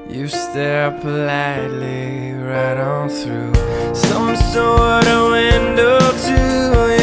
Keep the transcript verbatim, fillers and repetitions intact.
You stare politely right on through some sort of window to